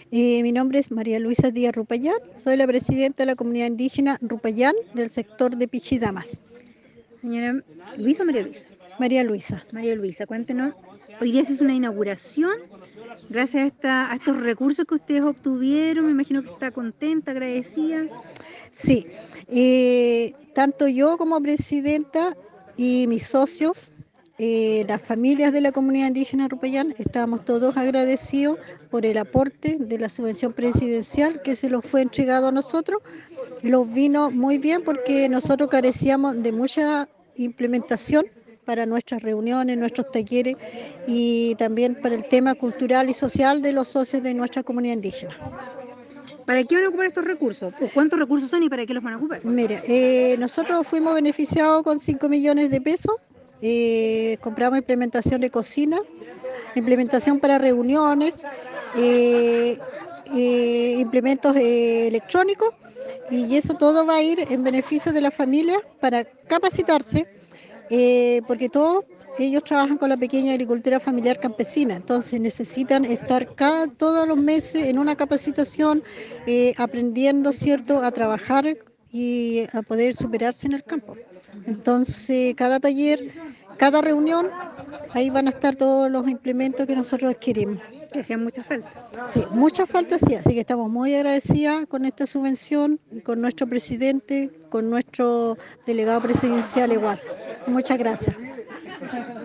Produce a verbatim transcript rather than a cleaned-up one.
Eh, mi nombre es María Luisa Díaz Rupayán, soy la presidenta de la comunidad indígena Rupayán del sector de Pichidamas. Señora Luisa o María Luisa. María Luisa. María Luisa, cuéntenos. Hoy día se hizo una inauguración gracias a, esta, a estos recursos que ustedes obtuvieron. Me imagino que está contenta, agradecida. Sí, eh, tanto yo como presidenta y mis socios, eh, las familias de la comunidad indígena Rupayán, estábamos todos agradecidos por el aporte de la subvención presidencial que se nos fue entregado a nosotros. Los vino muy bien porque nosotros carecíamos de mucha implementación para nuestras reuniones, nuestros talleres y también para el tema cultural y social de los socios de nuestra comunidad indígena. ¿Para qué van a ocupar estos recursos? ¿O cuántos recursos son y para qué los van a ocupar? Mira, eh, nosotros fuimos beneficiados con cinco millones de pesos, eh, compramos implementación de cocina, implementación para reuniones, eh, eh, implementos eh, electrónicos, y eso todo va a ir en beneficio de las familias para capacitarse, eh, porque todos ellos trabajan con la pequeña agricultura familiar campesina, entonces necesitan estar cada, todos los meses en una capacitación, eh, aprendiendo, ¿cierto?, a trabajar y a poder superarse en el campo. Entonces, cada taller, cada reunión, ahí van a estar todos los implementos que nosotros adquirimos. Que hacían mucha falta. Sí, mucha falta sí, así que estamos muy agradecidas con esta subvención, con nuestro presidente, con nuestro delegado presidencial igual. Muchas gracias.